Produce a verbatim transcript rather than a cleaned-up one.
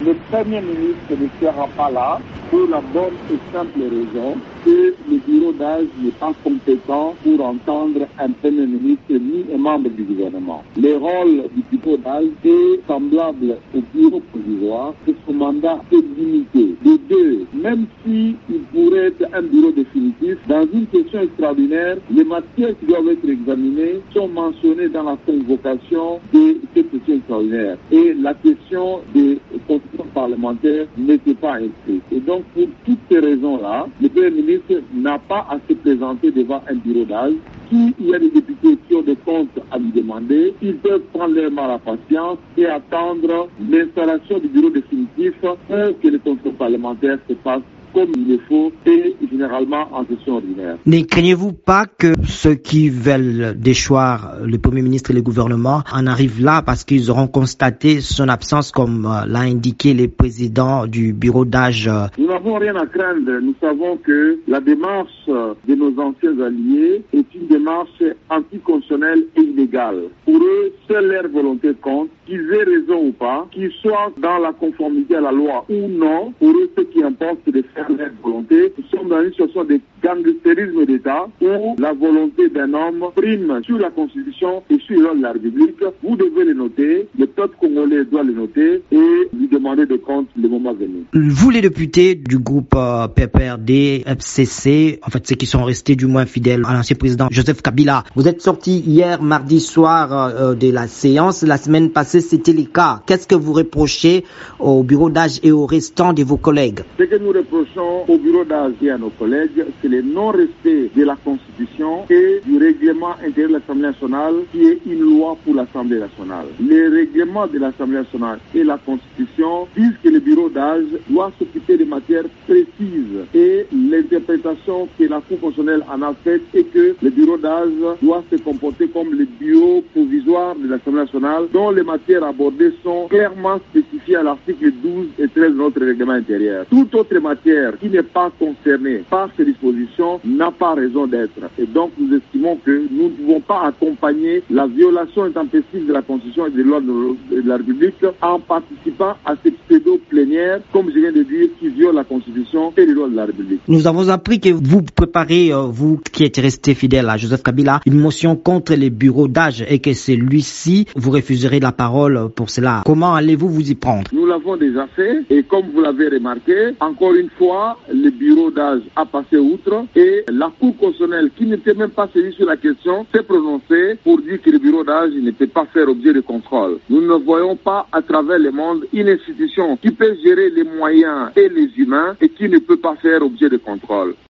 Le Premier ministre ne sera pas là pour la bonne et simple raison que le bureau d'âge n'est pas compétent pour entendre un Premier ministre ni un membre du gouvernement. Le rôle du bureau d'âge est semblable au bureau provisoire, que son mandat est limité. De deux, même s'il pourrait être un bureau définitif, dans une question extraordinaire, les matières qui doivent être examinées sont mentionnées dans la convocation de cette question extraordinaire. Et la question des constitutions parlementaires n'était pas inscrite. Et donc, pour toutes ces raisons-là, le Premier ministre n'a pas à se présenter devant un bureau d'âge. S'il y a des députés qui ont des comptes à lui demander, ils peuvent prendre leur mal à patience et attendre l'installation du bureau définitif pour que les contrôles parlementaires se passent comme il le faut et généralement en session ordinaire. Ne craignez-vous pas que ceux qui veulent déchoir le Premier ministre et le gouvernement en arrivent là parce qu'ils auront constaté son absence comme euh, l'a indiqué le président du bureau d'âge? Nous n'avons rien à craindre. Nous savons que la démarche de nos anciens alliés est une démarche anticonstitutionnelle et illégale. Pour eux, seule leur volonté compte, qu'ils aient raison ou pas, qu'ils soient dans la conformité à la loi ou non. Pour eux, ce qui importe, c'est de faire leur volonté. Nous sommes dans une situation de gangstérisme d'État où la volonté d'un homme prime sur la Constitution et sur les lois de la République. Vous devez le noter, le peuple congolais doit le noter et lui demander de compte le moment venu. Vous, les députés du groupe euh, P P R D, F C C, en fait ceux qui sont restés du moins fidèles à l'ancien président Joseph Kabila, vous êtes sortis hier mardi soir euh, de la séance. La semaine passée, c'était le cas. Qu'est-ce que vous reprochez au bureau d'âge et au restant de vos collègues? Ce que nous reprochons au bureau d'âge et à nos collègues, c'est le non-respect de la Constitution et du règlement intérieur de l'Assemblée nationale qui est une loi pour l'Assemblée nationale. Les règlements de l'Assemblée nationale et la Constitution disent que le bureau d'âge doit s'occuper de matières précises et l'interprétation que la Cour constitutionnelle en a faite est que le bureau d'âge doit se comporter comme le bureau provisoire de l'Assemblée nationale dont les matières abordées sont clairement spécifiées à l'article douze et treize de notre règlement intérieur. Toute autre matière qui n'est pas concernée par ces dispositions n'a pas raison d'être. Et donc nous estimons que nous ne pouvons pas accompagner la violation intempestive de la Constitution et des lois de la République en participant à cette pseudo-plénière, comme je viens de dire, qui viole la Constitution et les lois de la République. Nous avons appris que vous préparez, euh, vous qui êtes resté fidèle à Joseph Kabila, une motion contre les bureaux d'âge et que celui-ci, vous refuserez la parole pour cela. Comment allez-vous vous y prendre? Nous l'avons déjà fait et comme vous l'avez remarqué, encore une fois, le bureau d'âge a passé outre et la Cour constitutionnelle, qui n'était même pas saisie sur la question, s'est prononcée pour dire que le bureau d'âge ne peut pas faire objet de contrôle. Nous ne voyons pas à travers le monde une institution qui peut gérer les moyens et les humains et qui ne peut pas faire objet de contrôle.